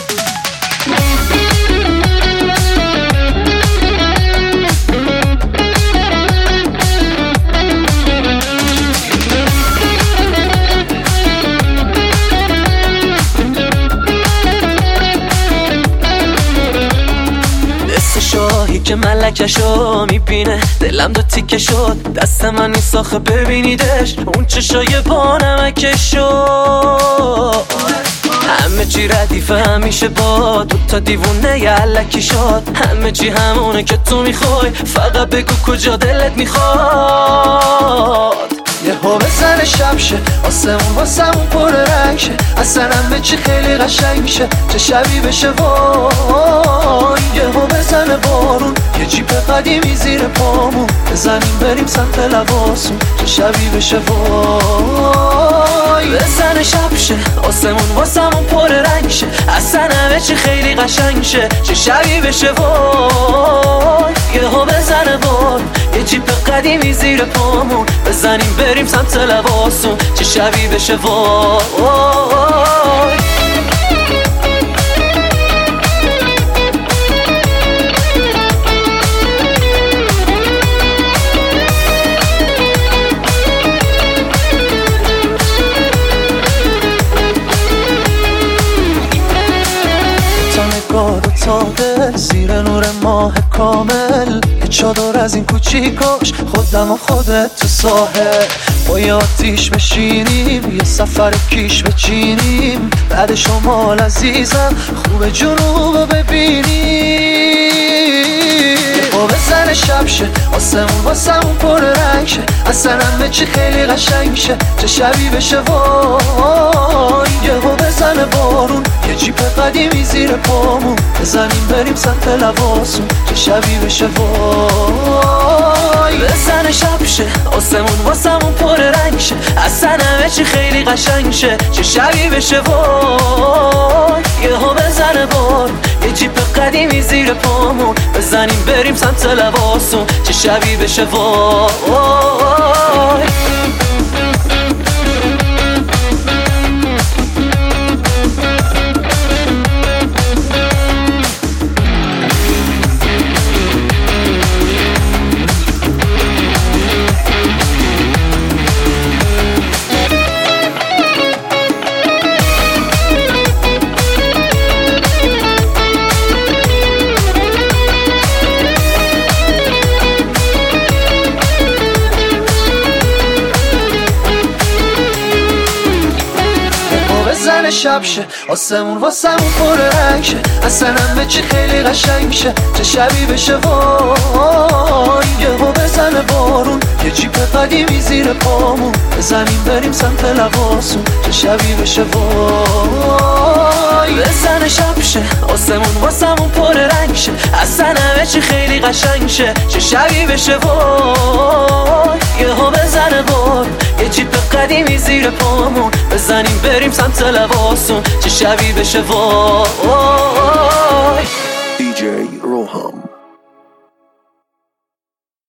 شاهی که ملکشو میبینه دلم دو تیکه شد، دست من نیست آخه ببینیدش، اون چشای بانمکشو. همه چی ردیفه همیشه با دوتا دیوونه یلکی شد، همه چی همونه که تو میخوای، فقط بگو کجا دلت میخواد. یه ها بزن شب شه، آسمون واسمون پر رنگ شه، اصلا همه چی خیلی قشنگ شه، چه شبی بشه وای. یه ها بزن بارون، یه جیب قدیمی زیر پامون، بزنیم بریم سمت لباسون، چه شبی بشه وای. بزن شب شه، آسمون واسمون پر رنگ شه، اصلا همه چی خیلی قشنگ شه، چه شبی بشه وای. یه ها بزن بارون، یه جیب قدیمی زیر پامون، بزنیم بریم سمت لباسون، چه شبی بشه وای. زیر نور ماه کامل، یه چادر از این کوچیکاش، خودم و خودت تو ساحل، با یه آتیش بشینیم، یه سفر کیش بچینیم، بعد شمال عزیزم خوب جنوب ببینیم. با بزن شب شه، آسمون واسمون پر رنگ شه، اصلا همه چی خیلی قشنگ شه، چه شبی بشه وای. یه ها بزن بارون، یه جیب قدیمی زیر پامون، بزنیم بریم سمت لباسون، چه شبی بشه وای. بزن شب شه، آسمون واسمون پر رنگ شه، اصلا همه چی خیلی قشنگ شه، چه شبی بشه وای. یه ها بزن بار، یه جیب قدیمی زیر پامون، بزنیم بریم سمت لباسون، چه شبی بشه وای. شب شه، آسمون واسمون پر رنگ شه، اصلا همه چی خیلی قشنگ شه، چه شبی بشه وای. یه ها بزن بارون، یه جیب قدیمی زیر پامون، بزنیم بریم سمت لباسون، چه شبی بشه وای. بزن شب شه، آسمون واسمون پر رنگ شه، اصلا همه چی خیلی قشنگ شه، چه شبی بشه وای. یه ها بزن بار، یه جیب قدیمی زیر پامون، بزنیم بریم سمت لباسون، چه شبی بشه وای. DJ روحم.